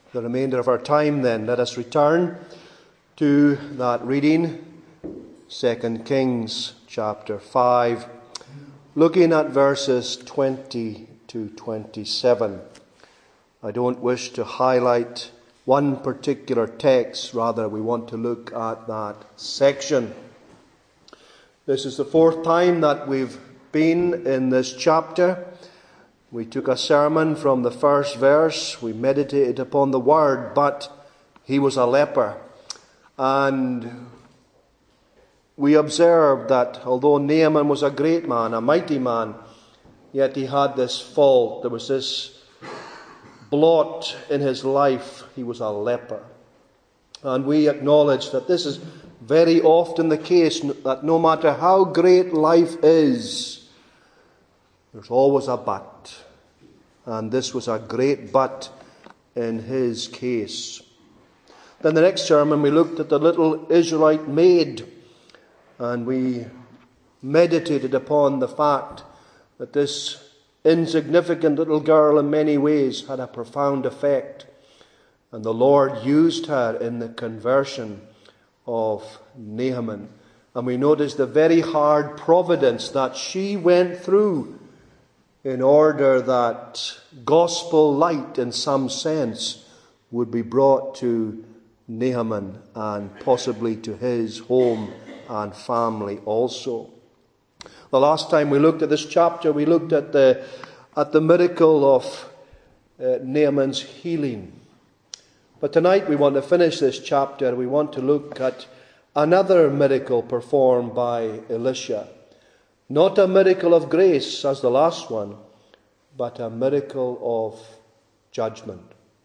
the remainder of our time then, let us return to that reading, 2 Kings chapter 5, looking at verses 20 to 27. I don't wish to highlight one particular text, rather we want to look at that section. This is the fourth time that we've been in this chapter. We took a sermon from the first verse. We meditated upon the word, but he was a leper. And we observed that although Naaman was a great man, a mighty man, yet he had this fault. There was this blot in his life. He was a leper. And we acknowledge that this is very often the case, that no matter how great life is, there's always a but. And this was a great but in his case. Then the next sermon we looked at the little Israelite maid. And we meditated upon the fact that this insignificant little girl in many ways had a profound effect. And the Lord used her in the conversion of Naaman. And we noticed the very hard providence that she went through in order that gospel light, in some sense, would be brought to Naaman and possibly to his home and family also. The last time we looked at this chapter, we looked at the miracle of Naaman's healing. But tonight we want to finish this chapter. We want to look at another miracle performed by Elisha. Not a miracle of grace as the last one, but a miracle of judgment.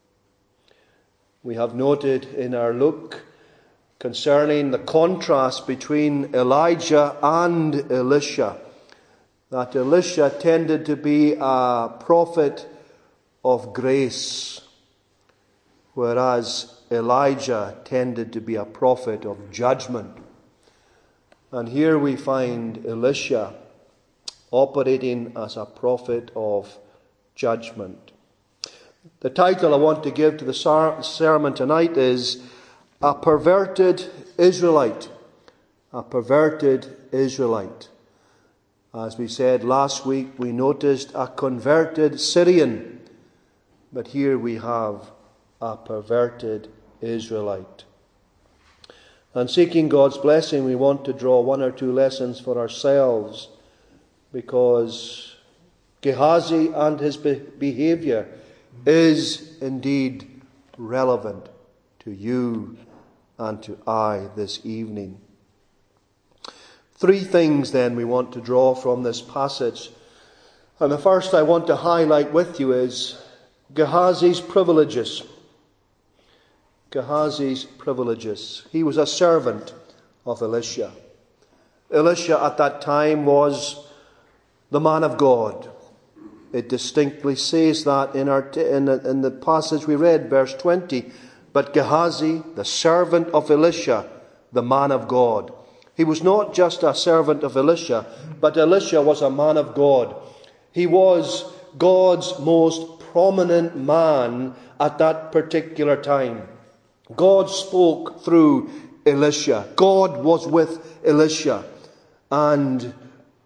We have noted in our look concerning the contrast between Elijah and Elisha that Elisha tended to be a prophet of grace, whereas Elijah tended to be a prophet of judgment. And here we find Elisha operating as a prophet of judgment. The title I want to give to the sermon tonight is A Perverted Israelite. A Perverted Israelite. As we said last week, we noticed a converted Syrian. But here we have a perverted Israelite. And seeking God's blessing, we want to draw one or two lessons for ourselves, because Gehazi and his behavior is indeed relevant to you and to I this evening. Three things then we want to draw from this passage. And the first I want to highlight with you is Gehazi's privileges. Gehazi's privileges. He was a servant of Elisha. Elisha at that time was the man of God. It distinctly says that in the passage we read, verse 20. But Gehazi, the servant of Elisha, the man of God. He was not just a servant of Elisha, but Elisha was a man of God. He was God's most prominent man at that particular time. God spoke through Elisha. God was with Elisha. And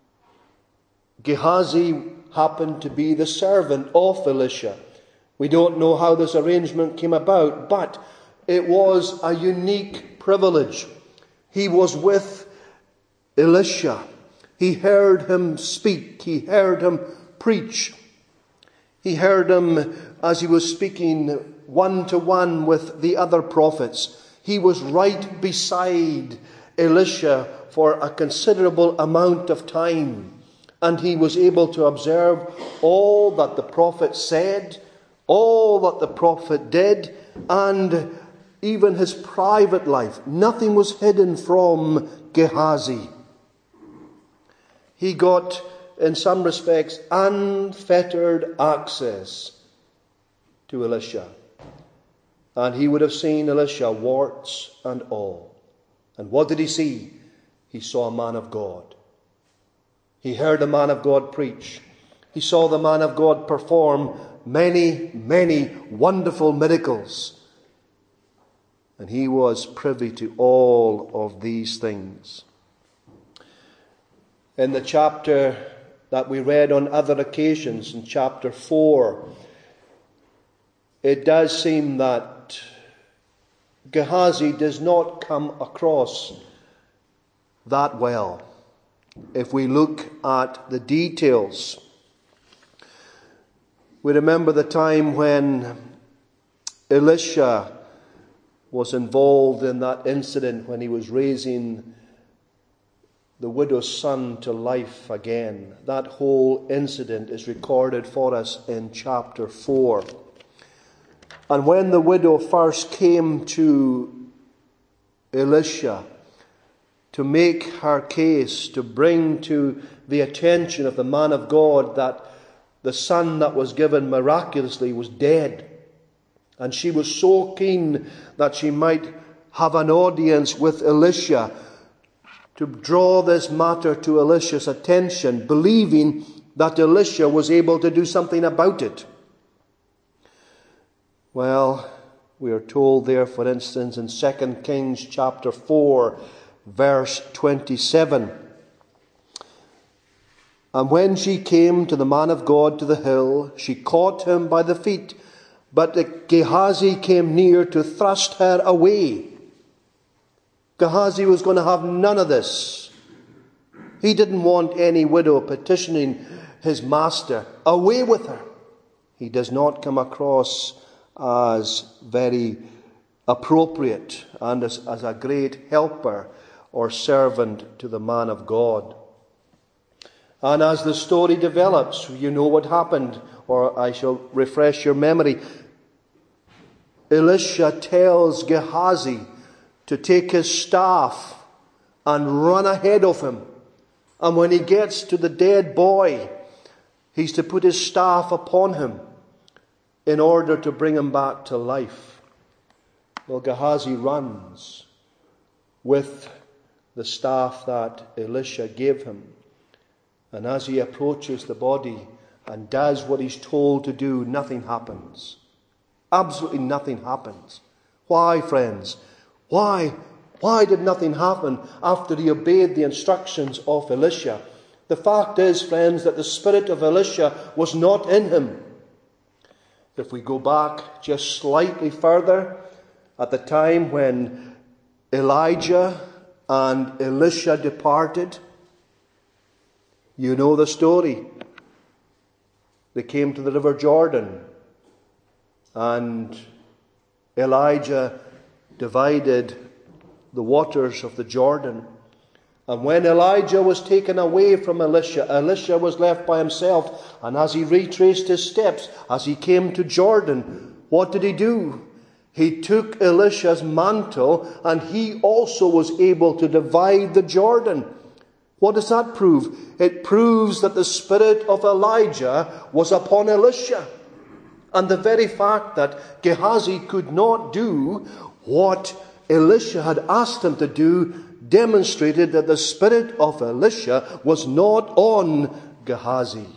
Gehazi happened to be the servant of Elisha. We don't know how this arrangement came about, but it was a unique privilege. He was with Elisha. He heard him speak. He heard him preach. He heard him as he was speaking one-to-one with the other prophets. He was right beside Elisha for a considerable amount of time. And he was able to observe all that the prophet said, all that the prophet did, and even his private life. Nothing was hidden from Gehazi. He got, in some respects, unfettered access to Elisha. And he would have seen Elisha, warts and all. And what did he see? He saw a man of God. He heard the man of God preach. He saw the man of God perform many, many wonderful miracles. And he was privy to all of these things. In the chapter that we read on other occasions, in chapter 4, it does seem that Gehazi does not come across that well. If we look at the details, we remember the time when Elisha was involved in that incident when he was raising the widow's son to life again. That whole incident is recorded for us in chapter 4. And when the widow first came to Elisha to make her case, to bring to the attention of the man of God that the son that was given miraculously was dead, and she was so keen that she might have an audience with Elisha to draw this matter to Elisha's attention, believing that Elisha was able to do something about it. Well, we are told there, for instance, in 2 Kings chapter 4, verse 27, "And when she came to the man of God to the hill, she caught him by the feet, but Gehazi came near to thrust her away." Gehazi was going to have none of this. He didn't want any widow petitioning his master. Away with her. He does not come across as very appropriate and as a great helper or servant to the man of God. And as the story develops, you know what happened, or I shall refresh your memory. Elisha tells Gehazi to take his staff and run ahead of him. And when he gets to the dead boy, he's to put his staff upon him in order to bring him back to life. Well, Gehazi runs with the staff that Elisha gave him. And as he approaches the body and does what he's told to do, nothing happens. Absolutely nothing happens. Why, friends? Why? Why did nothing happen after he obeyed the instructions of Elisha? The fact is, friends, that the spirit of Elisha was not in him. If we go back just slightly further, at the time when Elijah and Elisha departed, you know the story. They came to the river Jordan, and Elijah divided the waters of the Jordan. And when Elijah was taken away from Elisha, Elisha was left by himself. And as he retraced his steps, as he came to Jordan, what did he do? He took Elisha's mantle, and he also was able to divide the Jordan. What does that prove? It proves that the spirit of Elijah was upon Elisha. And the very fact that Gehazi could not do what Elisha had asked him to do demonstrated that the spirit of Elisha was not on Gehazi.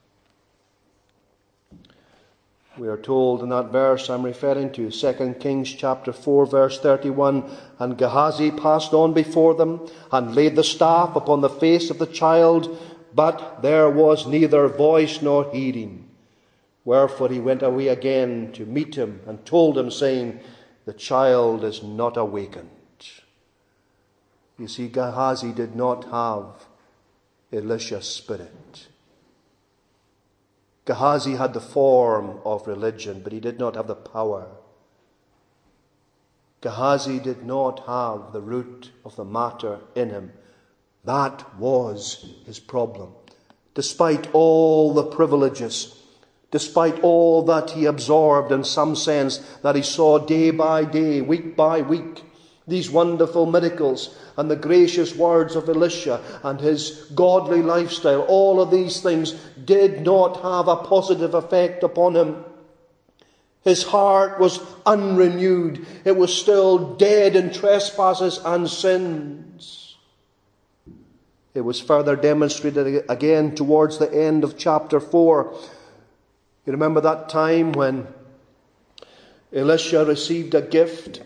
We are told in that verse I'm referring to, 2 Kings chapter 4, verse 31, "And Gehazi passed on before them, and laid the staff upon the face of the child, but there was neither voice nor hearing. Wherefore he went away again to meet him, and told him, saying, The child is not awakened." You see, Gehazi did not have Elisha's spirit. Gehazi had the form of religion, but he did not have the power. Gehazi did not have the root of the matter in him. That was his problem. Despite all the privileges, despite all that he absorbed in some sense, that he saw day by day, week by week, these wonderful miracles and the gracious words of Elisha and his godly lifestyle, all of these things did not have a positive effect upon him. His heart was unrenewed. It was still dead in trespasses and sins. It was further demonstrated again towards the end of chapter 4. You remember that time when Elisha received a gift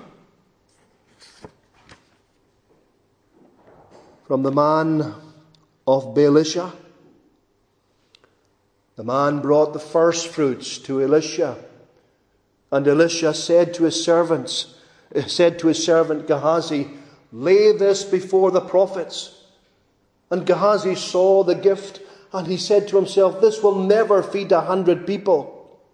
from the man of Baalisha? The man brought the first fruits to Elisha, and Elisha said to his servant Gehazi, "Lay this before the prophets." And Gehazi saw the gift, and he said to himself, "This will never feed 100 people."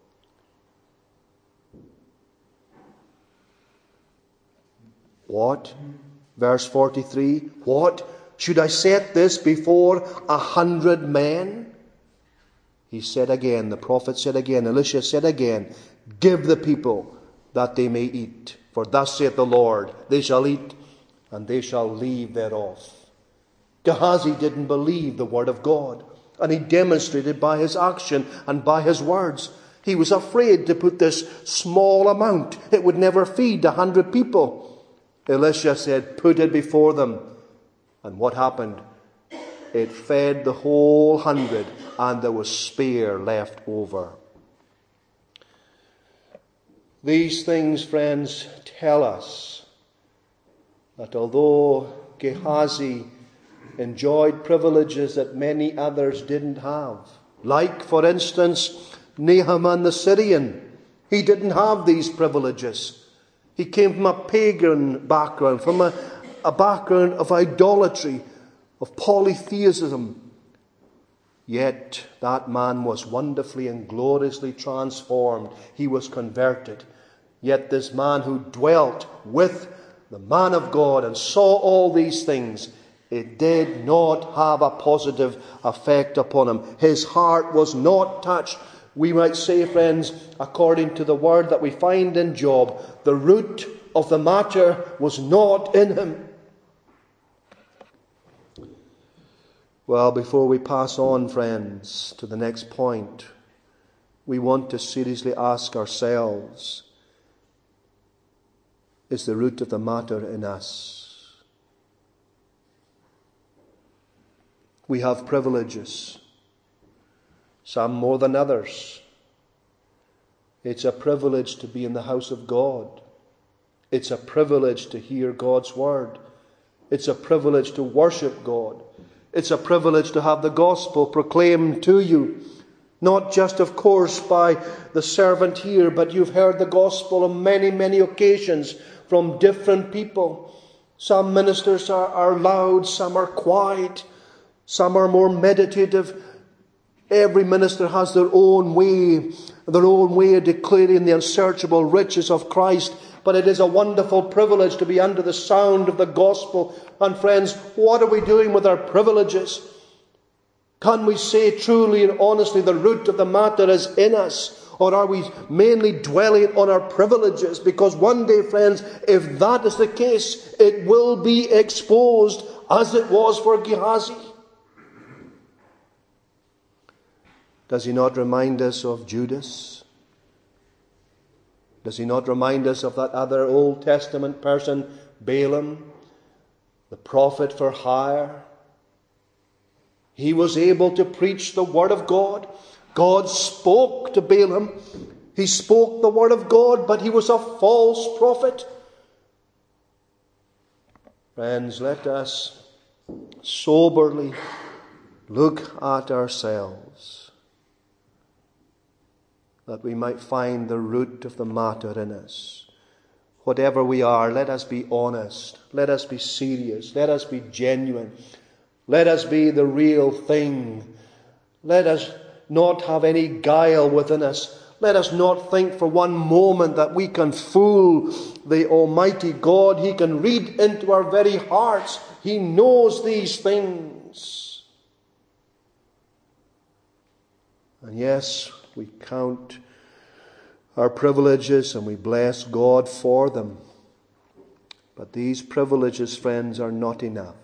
What? Verse 43. What? Should I set this before 100 men? He said again, the prophet said again, Elisha said again, "Give the people that they may eat. For thus saith the Lord, they shall eat, and they shall leave thereof." Gehazi didn't believe the word of God, and he demonstrated by his action and by his words. He was afraid to put this small amount. It would never feed 100 people. Elisha said, "Put it before them." And what happened? It fed the whole 100, and there was spare left over. These things, friends, tell us that although Gehazi enjoyed privileges that many others didn't have, like, for instance, Naaman the Syrian, he didn't have these privileges. He came from a pagan background, from a background of idolatry, of polytheism. Yet that man was wonderfully and gloriously transformed. He was converted. Yet this man who dwelt with the man of God and saw all these things, it did not have a positive effect upon him. His heart was not touched. We might say, friends, according to the word that we find in Job, the root of the matter was not in him. Well, before we pass on, friends, to the next point, we want to seriously ask ourselves, is the root of the matter in us? We have privileges, some more than others. It's a privilege to be in the house of God. It's a privilege to hear God's word. It's a privilege to worship God. It's a privilege to have the gospel proclaimed to you. Not just, of course, by the servant here, but you've heard the gospel on many, many occasions from different people. Some ministers are loud, some are quiet, some are more meditative. Every minister has their own way of declaring the unsearchable riches of Christ. But it is a wonderful privilege to be under the sound of the gospel. And friends, what are we doing with our privileges? Can we say truly and honestly the root of the matter is in us? Or are we mainly dwelling on our privileges? Because one day, friends, if that is the case, it will be exposed as it was for Gehazi. Does he not remind us of Judas? Does he not remind us of that other Old Testament person, Balaam, the prophet for hire? He was able to preach the word of God. God spoke to Balaam. He spoke the word of God, but he was a false prophet. Friends, let us soberly look at ourselves, that we might find the root of the matter in us. Whatever we are, let us be honest. Let us be serious. Let us be genuine. Let us be the real thing. Let us not have any guile within us. Let us not think for one moment that we can fool the Almighty God. He can read into our very hearts. He knows these things. And yes, we count our privileges and we bless God for them. But these privileges, friends, are not enough.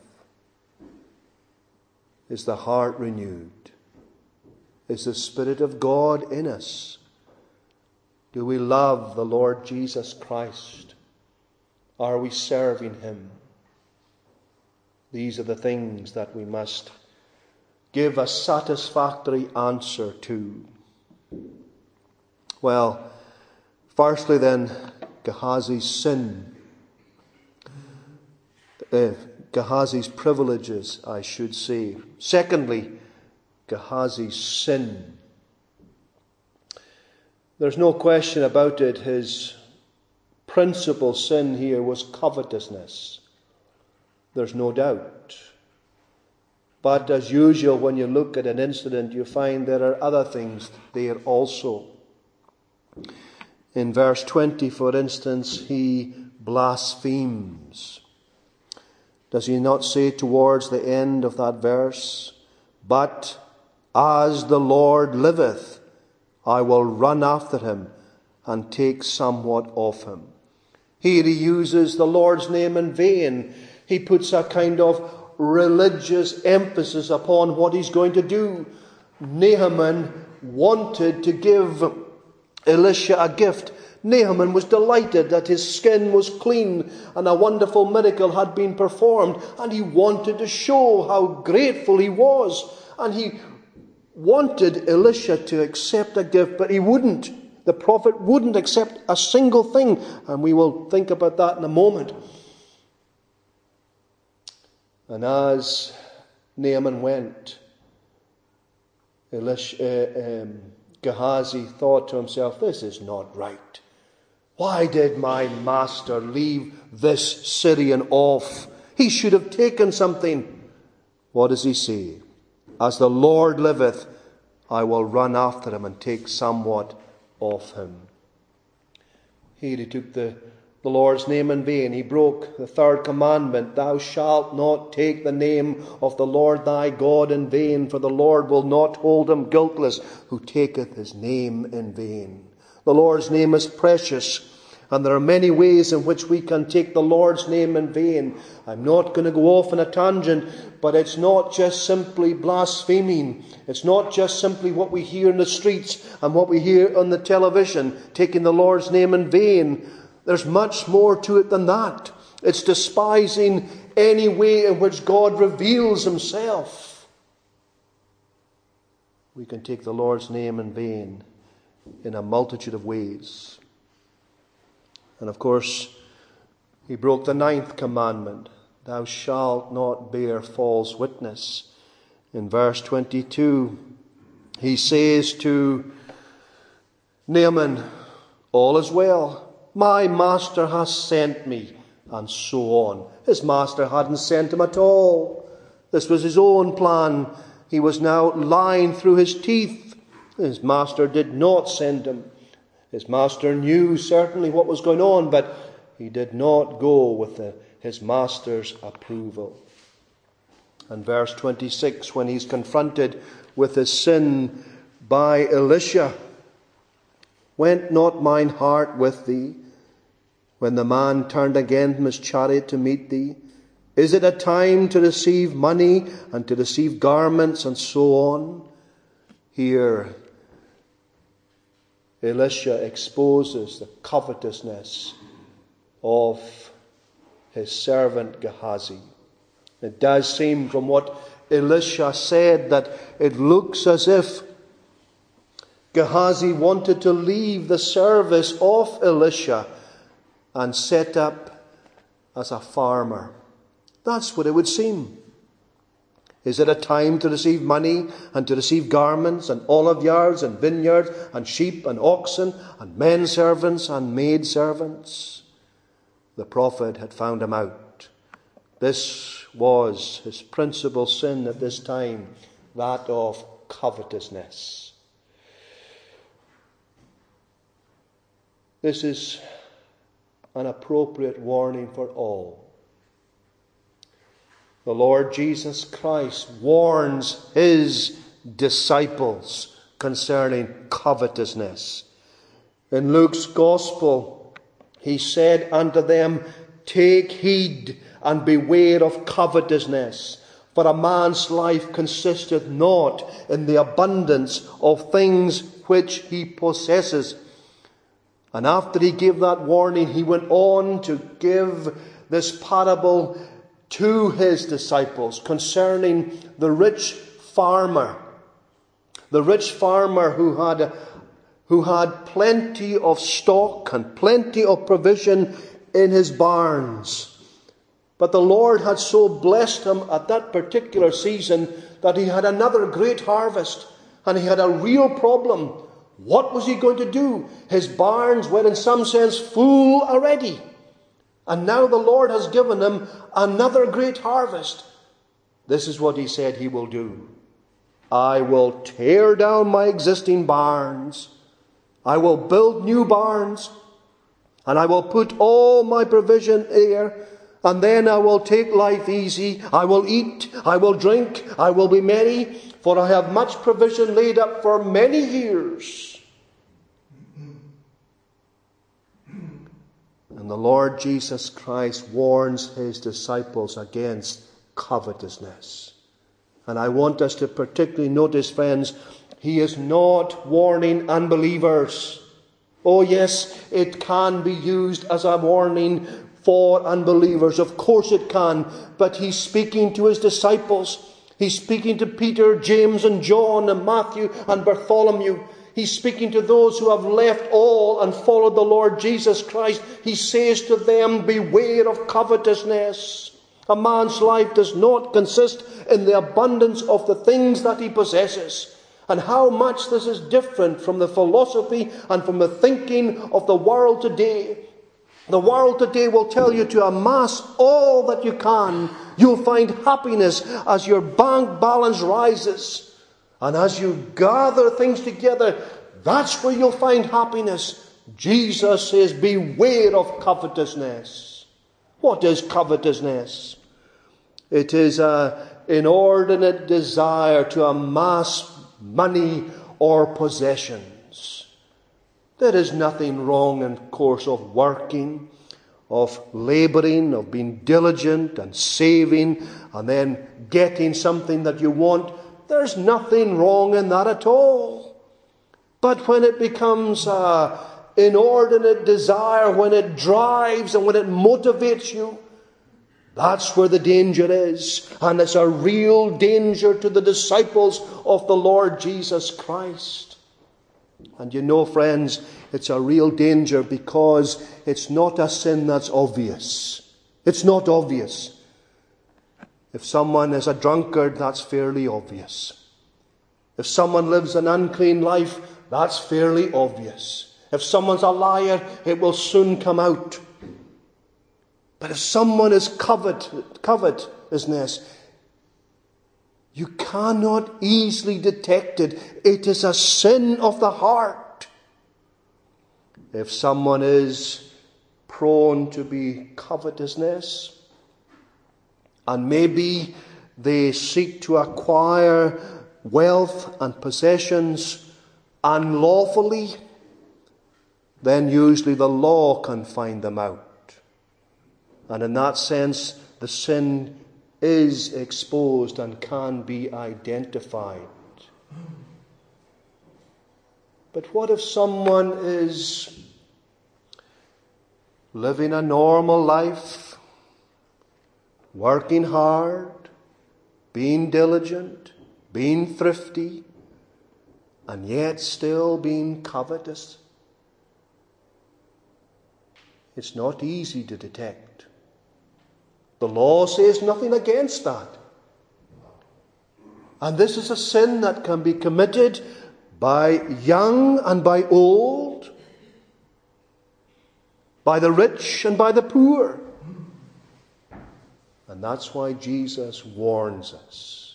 Is the heart renewed? Is the Spirit of God in us? Do we love the Lord Jesus Christ? Are we serving Him? These are the things that we must give a satisfactory answer to. Well, firstly then, Gehazi's sin. Gehazi's privileges, I should say. Secondly, Gehazi's sin. There's no question about it. His principal sin here was covetousness. There's no doubt. But as usual, when you look at an incident, you find there are other things there also. In verse 20, for instance, he blasphemes. Does he not say towards the end of that verse, "But as the Lord liveth, I will run after him and take somewhat of him"? Here he uses the Lord's name in vain. He puts a kind of religious emphasis upon what he's going to do. Naaman wanted to give Elisha a gift. Naaman was delighted that his skin was clean and a wonderful miracle had been performed, and he wanted to show how grateful he was, and he wanted Elisha to accept a gift, but he wouldn't. The prophet wouldn't accept a single thing, and we will think about that in a moment. And as Naaman went, Gehazi thought to himself, "This is not right. Why did my master leave this Syrian off? He should have taken something." What does he say? "As the Lord liveth, I will run after him and take somewhat of him." Here he took the Lord's name in vain. He broke the third commandment. "Thou shalt not take the name of the Lord thy God in vain, for the Lord will not hold him guiltless who taketh his name in vain." The Lord's name is precious, and there are many ways in which we can take the Lord's name in vain. I'm not going to go off on a tangent, but it's not just simply blaspheming. It's not just simply what we hear in the streets and what we hear on the television, taking the Lord's name in vain. There's much more to it than that. It's despising any way in which God reveals himself. We can take the Lord's name in vain in a multitude of ways. And of course, he broke the 9th commandment. "Thou shalt not bear false witness." In verse 22, he says to Naaman, "All is well. My master has sent me," and so on. His master hadn't sent him at all. This was his own plan. He was now lying through his teeth. His master did not send him. His master knew certainly what was going on, but he did not go with his master's approval. And verse 26, when he's confronted with his sin by Elisha, "Went not mine heart with thee when the man turned again from his chariot to meet thee? Is it a time to receive money and to receive garments?" and so on. Here, Elisha exposes the covetousness of his servant Gehazi. It does seem from what Elisha said that it looks as if Gehazi wanted to leave the service of Elisha and set up as a farmer. That's what it would seem. Is it a time to receive money and to receive garments and olive yards and vineyards and sheep and oxen and men servants and maid servants? The prophet had found him out. This was his principal sin at this time, that of covetousness. This is an appropriate warning for all. The Lord Jesus Christ warns his disciples concerning covetousness. In Luke's Gospel, he said unto them, "Take heed and beware of covetousness, for a man's life consisteth not in the abundance of things which he possesses." And after he gave that warning, he went on to give this parable to his disciples concerning the rich farmer. The rich farmer who who had plenty of stock and plenty of provision in his barns. But the Lord had so blessed him at that particular season that he had another great harvest, and he had a real problem. What was he going to do? His barns were in some sense full already. And now the Lord has given him another great harvest. This is what he said he will do. I will tear down my existing barns. I will build new barns. And I will put all my provision there. And then I will take life easy. I will eat. I will drink. I will be merry. For I have much provision laid up for many years. And the Lord Jesus Christ warns his disciples against covetousness. And I want us to particularly notice, friends, he is not warning unbelievers. Oh yes, it can be used as a warning for unbelievers. Of course it can. But he's speaking to his disciples. He's speaking to Peter, James and John and Matthew and Bartholomew. He's speaking to those who have left all and followed the Lord Jesus Christ. He says to them, beware of covetousness. A man's life does not consist in the abundance of the things that he possesses. And how much this is different from the philosophy and from the thinking of the world today. The world today will tell you to amass all that you can. You'll find happiness as your bank balance rises. And as you gather things together, that's where you'll find happiness. Jesus says, beware of covetousness. What is covetousness? It is an inordinate desire to amass money or possessions. There is nothing wrong, of course, of working, of labouring, of being diligent and saving, and then getting something that you want. There's nothing wrong in that at all. But when it becomes an inordinate desire, when it drives and when it motivates you, that's where the danger is. And it's a real danger to the disciples of the Lord Jesus Christ. And you know, friends, it's a real danger because it's not a sin that's obvious. It's not obvious. If someone is a drunkard, that's fairly obvious. If someone lives an unclean life, that's fairly obvious. If someone's a liar, it will soon come out. But if someone is covetousness, you cannot easily detect it. It is a sin of the heart. If someone is prone to be covetousness, and maybe they seek to acquire wealth and possessions unlawfully, then usually the law can find them out. And in that sense, the sin is exposed and can be identified. But what if someone is living a normal life, working hard, being diligent, being thrifty, and yet still being covetous? It's not easy to detect. The law says nothing against that. And this is a sin that can be committed by young and by old, by the rich and by the poor. And that's why Jesus warns us.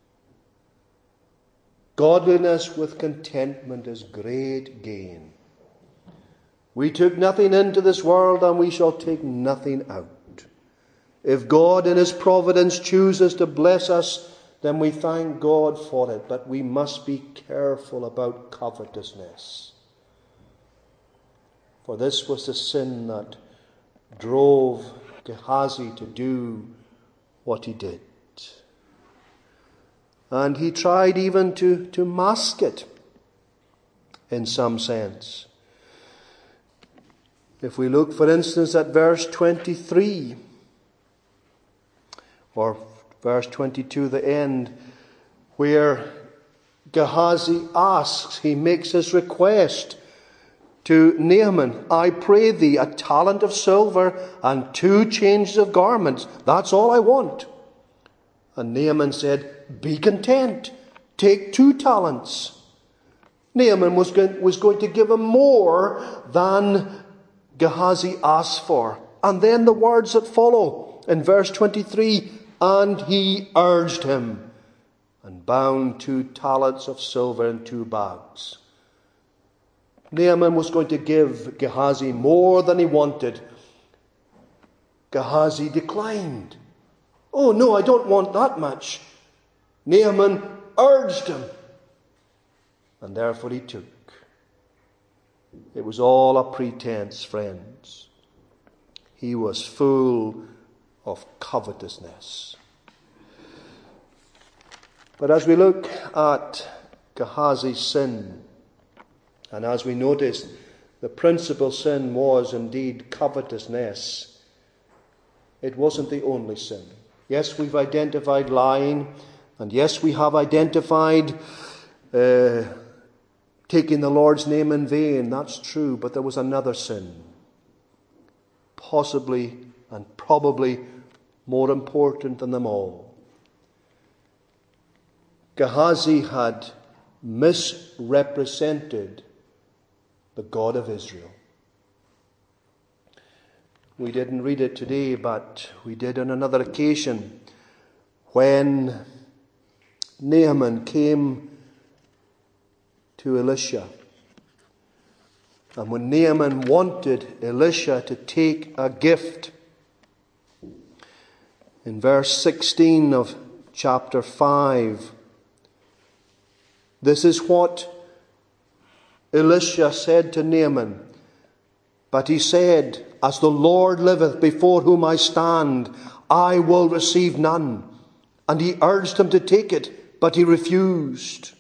Godliness with contentment is great gain. We took nothing into this world, and we shall take nothing out. If God in His providence chooses to bless us, then we thank God for it. But we must be careful about covetousness. For this was the sin that drove Gehazi to do what he did. And he tried even to mask it in some sense. If we look, for instance, at verse 23, or verse 22, the end, where Gehazi asks, he makes his request to Naaman, I pray thee, a talent of silver and 2 changes of garments. That's all I want. And Naaman said, be content. Take 2 talents. Naaman was going to give him more than Gehazi asked for. And then the words that follow in verse 23, and he urged him and bound 2 talents of silver in 2 bags. Naaman was going to give Gehazi more than he wanted. Gehazi declined. Oh no, I don't want that much. Naaman urged him, and therefore he took. It was all a pretense, friends. He was full of covetousness. But as we look at Gehazi's sin, and as we notice, the principal sin was indeed covetousness. It wasn't the only sin. Yes, we've identified lying, and yes, we have identified taking the Lord's name in vain. That's true, but there was another sin, possibly and probably more important than them all. Gehazi had misrepresented the God of Israel. We didn't read it today, but we did on another occasion when Naaman came to Elisha. And when Naaman wanted Elisha to take a gift, in verse 16 of chapter 5, this is what Elisha said to Naaman. But he said, as the Lord liveth, before whom I stand, I will receive none. And he urged him to take it, but he refused.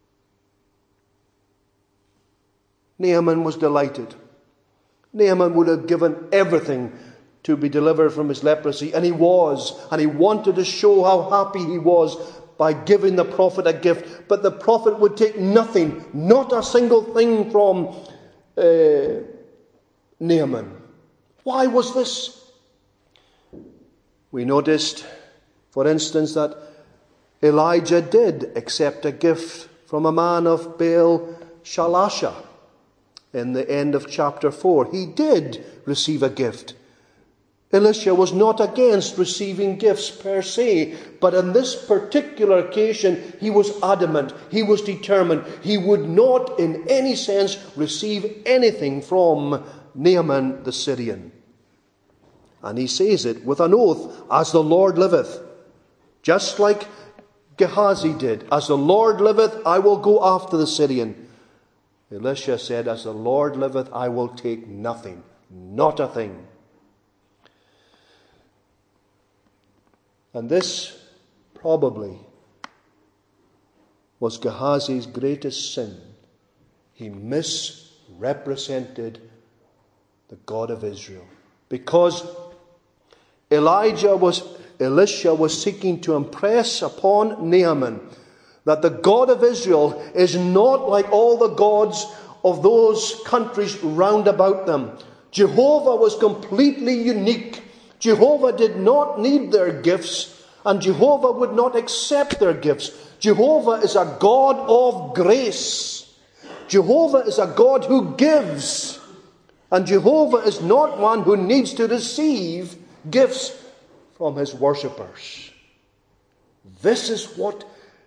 Naaman was delighted. Naaman would have given everything to be delivered from his leprosy, and he was. And he wanted to show how happy he was by giving the prophet a gift. But the prophet would take nothing, not a single thing from Naaman. Why was this? We noticed, for instance, that Elijah did accept a gift from a man of Baal Shalasha in the end of chapter 4. He did receive a gift. Elisha was not against receiving gifts per se, but on this particular occasion he was adamant, he was determined. He would not in any sense receive anything from Naaman the Syrian. And he says it with an oath, as the Lord liveth. Just like Gehazi did, as the Lord liveth, I will go after the Syrian. Elisha said, as the Lord liveth, I will take nothing, not a thing. And this probably was Gehazi's greatest sin. He misrepresented the God of Israel. Because Elisha was seeking to impress upon Naaman that the God of Israel is not like all the gods of those countries round about them. Jehovah was completely unique. Jehovah did not need their gifts, and Jehovah would not accept their gifts. Jehovah is a God of grace. Jehovah is a God who gives. And Jehovah is not one who needs to receive gifts from his worshippers. This is what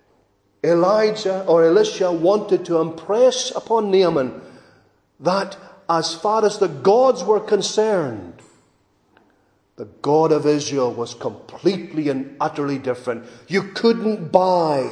Elisha wanted to impress upon Naaman, that as far as the gods were concerned, the God of Israel was completely and utterly different. You couldn't buy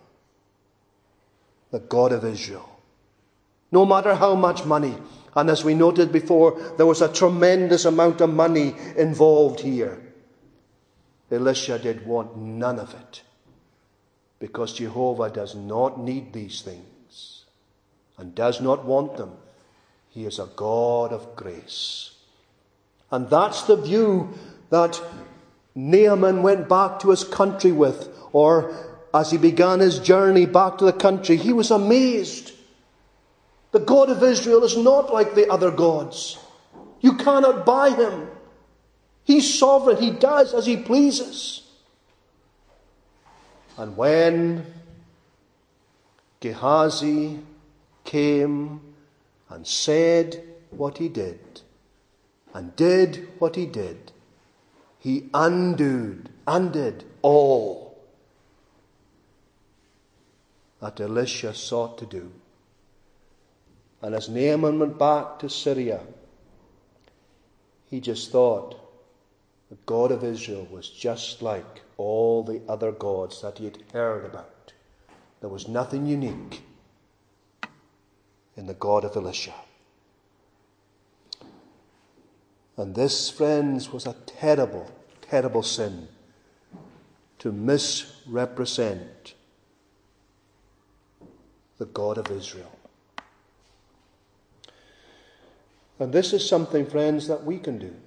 the God of Israel, no matter how much money. And as we noted before, there was a tremendous amount of money involved here. Elisha did want none of it, because Jehovah does not need these things and does not want them. He is a God of grace. And that's the view that Naaman went back to his country with, or as he began his journey back to the country, he was amazed. The God of Israel is not like the other gods. You cannot buy him. He's sovereign. He does as he pleases. And when Gehazi came and said what he did, and did what he did, he undid all that Elisha sought to do. And as Naaman went back to Syria, he just thought the God of Israel was just like all the other gods that he had heard about. There was nothing unique in the God of Elisha. And this, friends, was a terrible, terrible sin, to misrepresent the God of Israel. And this is something, friends, that we can do.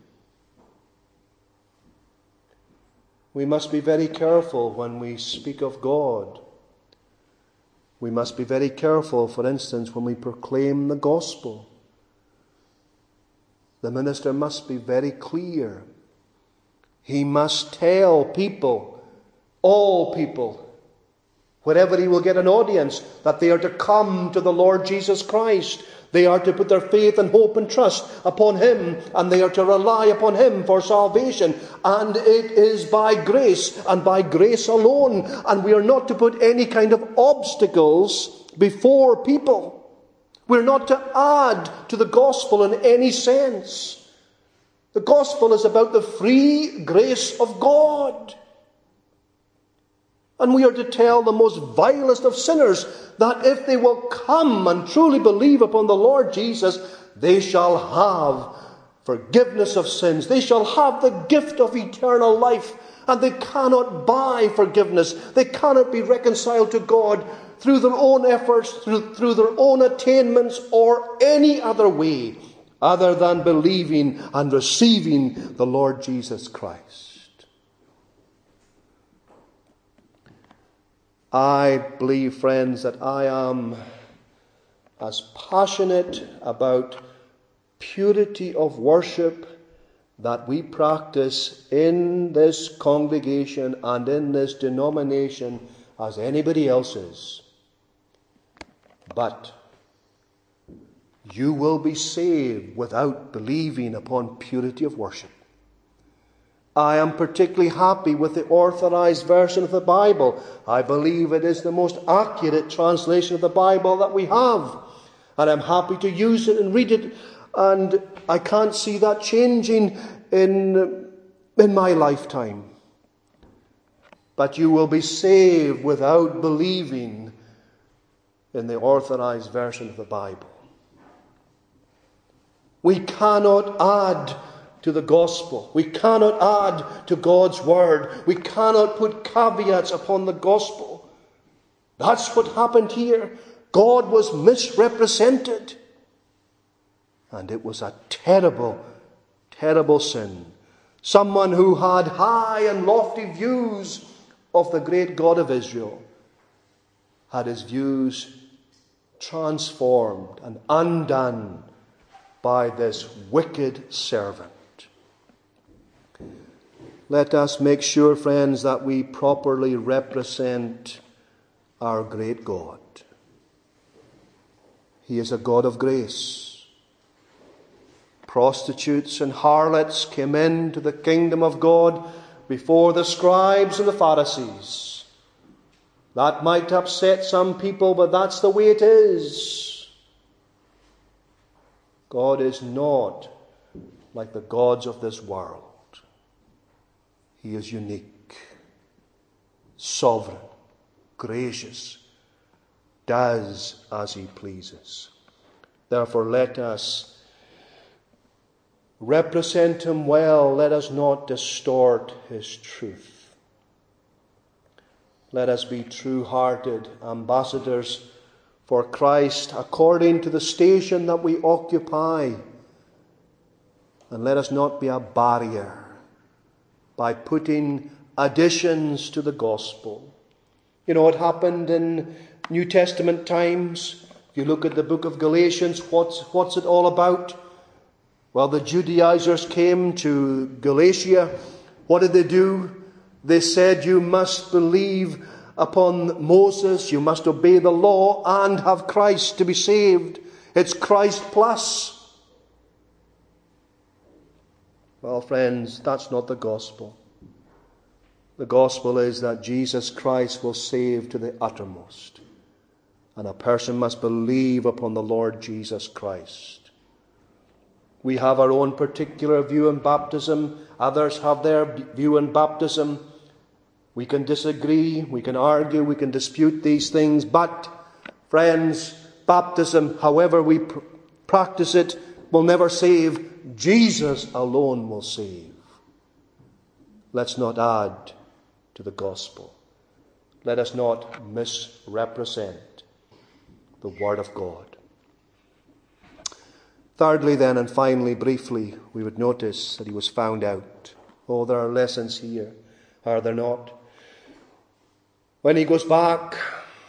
We must be very careful when we speak of God. We must be very careful, for instance, when we proclaim the gospel. The minister must be very clear. He must tell people, all people, wherever he will get an audience, that they are to come to the Lord Jesus Christ. They are to put their faith and hope and trust upon him, and they are to rely upon him for salvation. And it is by grace, and by grace alone. And we are not to put any kind of obstacles before people. We're not to add to the gospel in any sense. The gospel is about the free grace of God. And we are to tell the most vilest of sinners that if they will come and truly believe upon the Lord Jesus, they shall have forgiveness of sins. They shall have the gift of eternal life. And they cannot buy forgiveness. They cannot be reconciled to God through their own efforts, through their own attainments, or any other way other than believing and receiving the Lord Jesus Christ. I believe, friends, that I am as passionate about purity of worship that we practice in this congregation and in this denomination as anybody else is. But you will be saved without believing upon purity of worship. I am particularly happy with the Authorized Version of the Bible. I believe it is the most accurate translation of the Bible that we have. And I'm happy to use it and read it. And I can't see that changing in my lifetime. But you will be saved without believing in the Authorized Version of the Bible. We cannot add to the gospel. We cannot add to God's word. We cannot put caveats upon the gospel. That's what happened here. God was misrepresented. And it was a terrible, terrible sin. Someone who had high and lofty views of the great God of Israel had his views transformed and undone by this wicked servant. Let us make sure, friends, that we properly represent our great God. He is a God of grace. Prostitutes and harlots came into the kingdom of God before the scribes and the Pharisees. That might upset some people, but that's the way it is. God is not like the gods of this world. He is unique, sovereign, gracious, does as he pleases. Therefore, let us represent him well. Let us not distort his truth. Let us be true-hearted ambassadors for Christ according to the station that we occupy. And let us not be a barrier by putting additions to the gospel. You know, it happened in New Testament times. If you look at the book of Galatians, what's it all about? Well, the Judaizers came to Galatia. What did they do? They said, you must believe upon Moses, you must obey the law and have Christ to be saved. It's Christ plus. Well, friends, that's not the gospel. The gospel is that Jesus Christ will save to the uttermost. And a person must believe upon the Lord Jesus Christ. We have our own particular view on baptism. Others have their view on baptism. We can disagree, we can argue, we can dispute these things. But, friends, baptism, however we practice it, will never save. Jesus alone will save. Let's not add to the gospel. Let us not misrepresent the Word of God. Thirdly, then, and finally, briefly, we would notice that he was found out. Oh, there are lessons here, are there not? When he goes back,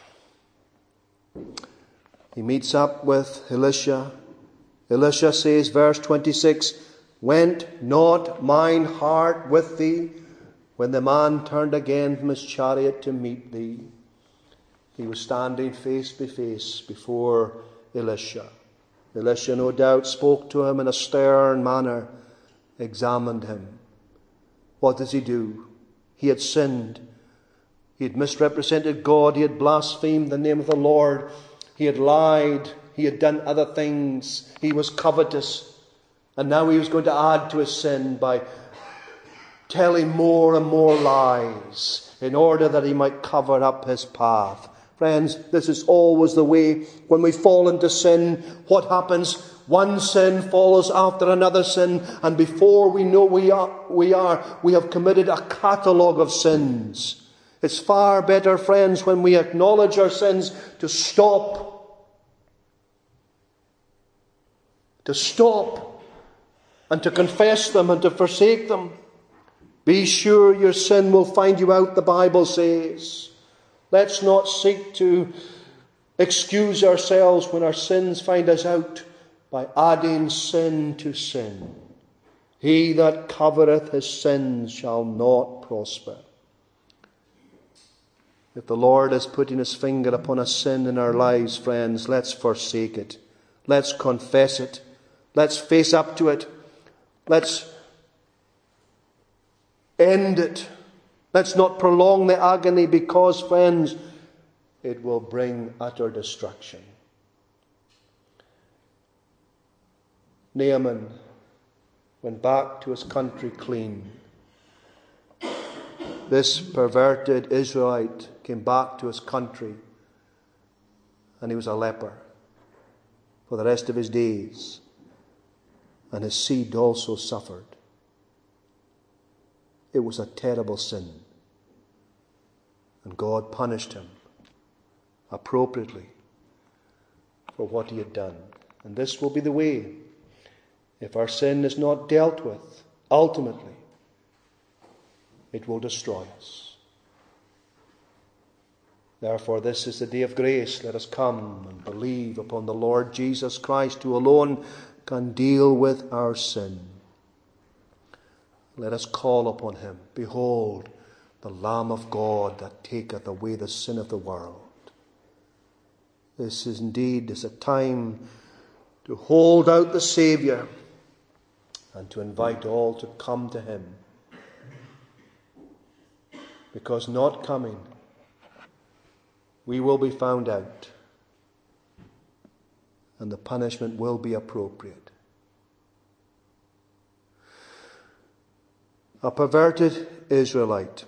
he meets up with Elisha. Elisha says, verse 26, went not mine heart with thee when the man turned again from his chariot to meet thee? He was standing face to face before Elisha. Elisha, no doubt, spoke to him in a stern manner, examined him. What does he do? He had sinned. He had misrepresented God. He had blasphemed the name of the Lord. He had lied. He had done other things. He was covetous. And now he was going to add to his sin by telling more and more lies in order that he might cover up his path. Friends, this is always the way. When we fall into sin, what happens? One sin follows after another sin, and before we know we have committed a catalogue of sins. It's far better, friends, when we acknowledge our sins, to stop and to confess them and to forsake them. Be sure your sin will find you out, the Bible says. Let's not seek to excuse ourselves when our sins find us out by adding sin to sin. He that covereth his sins shall not prosper. If the Lord is putting his finger upon a sin in our lives, friends, let's forsake it. Let's confess it. Let's face up to it. Let's end it. Let's not prolong the agony, because, friends, it will bring utter destruction. Naaman went back to his country clean. This perverted Israelite came back to his country, and he was a leper for the rest of his days, and his seed also suffered. It was a terrible sin, and God punished him appropriately for what he had done. And this will be the way. If our sin is not dealt with, ultimately, it will destroy us. Therefore, this is the day of grace. Let us come and believe upon the Lord Jesus Christ, who alone can deal with our sin. Let us call upon him. Behold, the Lamb of God that taketh away the sin of the world. This is indeed a time to hold out the Saviour and to invite all to come to him. Because not coming, we will be found out, and the punishment will be appropriate. A perverted Israelite.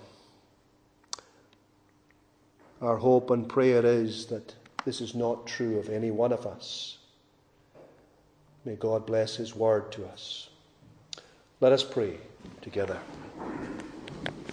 Our hope and prayer is that this is not true of any one of us. May God bless his word to us. Let us pray together.